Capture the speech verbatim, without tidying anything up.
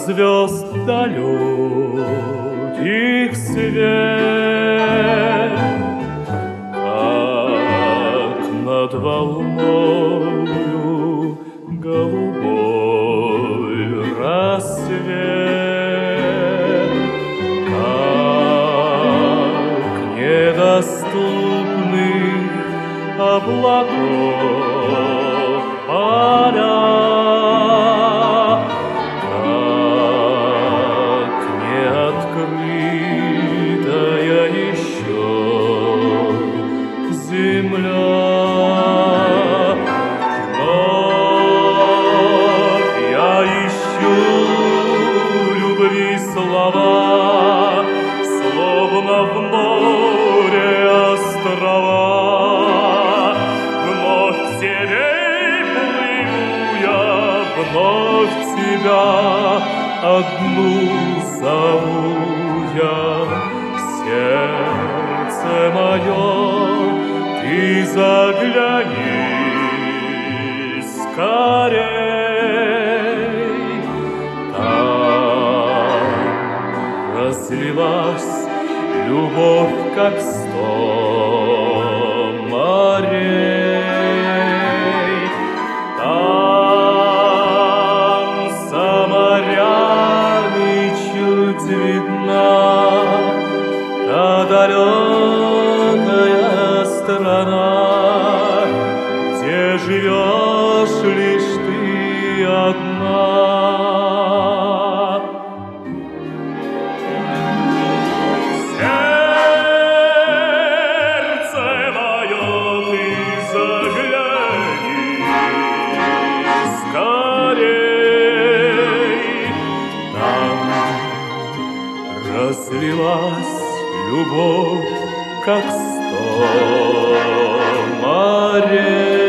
звезд далеких свет, как над волною голубой рассвет, как недоступных облаков поля, как неоткрытая еще земля. Вновь я ищу любви слова, словно в море острова. Вновь к тебе плыву я, вновь тебя одну зову я. Сердце мое, ты загляни скорей. Там разлилась любовь, как сто морей. Там за морями чуть видна та далекая страна, где живешь лишь ты одна. Сердце мое, ты загляни скорей. Там разлилась любовь, как сто морей.